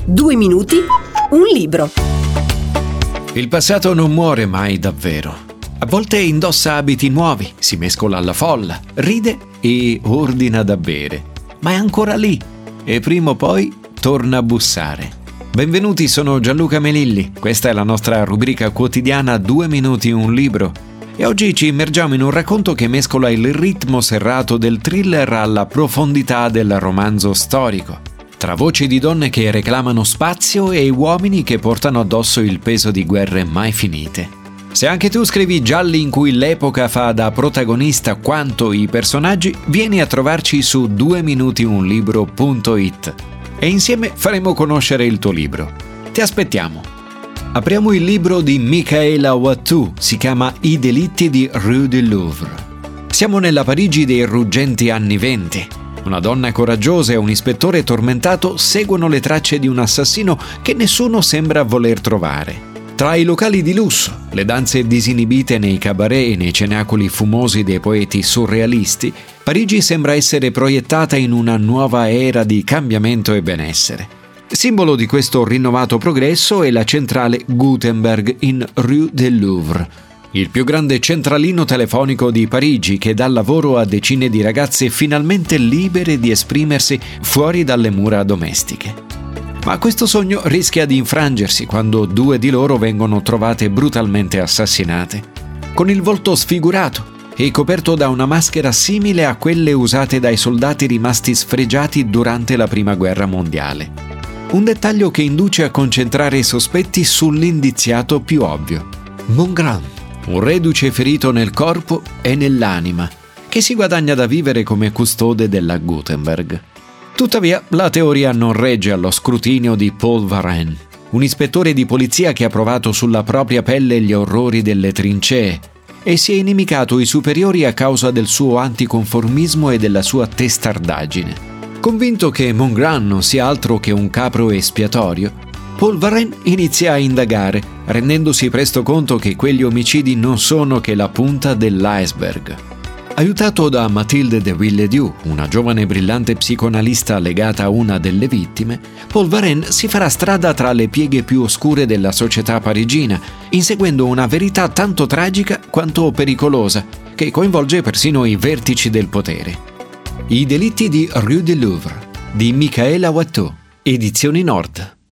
2 minuti, un libro. Il passato non muore mai davvero. A volte indossa abiti nuovi, si mescola alla folla, ride e ordina da bere. Ma è ancora lì e prima o poi torna a bussare. Benvenuti, sono Gianluca Melilli. Questa è la nostra rubrica quotidiana 2 minuti, un libro. E oggi ci immergiamo in un racconto che mescola il ritmo serrato del thriller alla profondità del romanzo storico. Tra voci di donne che reclamano spazio e uomini che portano addosso il peso di guerre mai finite. Se anche tu scrivi gialli in cui l'epoca fa da protagonista quanto i personaggi, vieni a trovarci su 2minutiunlibro.it e insieme faremo conoscere il tuo libro. Ti aspettiamo! Apriamo il libro di Michaela Watteau, si chiama I delitti di Rue du Louvre. Siamo nella Parigi dei ruggenti anni '20. Una donna coraggiosa e un ispettore tormentato seguono le tracce di un assassino che nessuno sembra voler trovare. Tra i locali di lusso, le danze disinibite nei cabaret e nei cenacoli fumosi dei poeti surrealisti, Parigi sembra essere proiettata in una nuova era di cambiamento e benessere. Simbolo di questo rinnovato progresso è la centrale Gutenberg in Rue del Louvre, il più grande centralino telefonico di Parigi che dà lavoro a decine di ragazze finalmente libere di esprimersi fuori dalle mura domestiche. Ma questo sogno rischia di infrangersi quando 2 di loro vengono trovate brutalmente assassinate, con il volto sfigurato e coperto da una maschera simile a quelle usate dai soldati rimasti sfregiati durante la Prima Guerra Mondiale. Un dettaglio che induce a concentrare i sospetti sull'indiziato più ovvio, Mongrand, un reduce ferito nel corpo e nell'anima, che si guadagna da vivere come custode della Gutenberg. Tuttavia, la teoria non regge allo scrutinio di Paul Varenne, un ispettore di polizia che ha provato sulla propria pelle gli orrori delle trincee e si è inimicato i superiori a causa del suo anticonformismo e della sua testardaggine. Convinto che Mongrand non sia altro che un capro espiatorio, Paul Varenne inizia a indagare, rendendosi presto conto che quegli omicidi non sono che la punta dell'iceberg. Aiutato da Mathilde de Villedieu, una giovane brillante psicoanalista legata a una delle vittime, Paul Varenne si farà strada tra le pieghe più oscure della società parigina, inseguendo una verità tanto tragica quanto pericolosa, che coinvolge persino i vertici del potere. I delitti di Rue du Louvre, di Michaela Watteau, Edizioni Nord.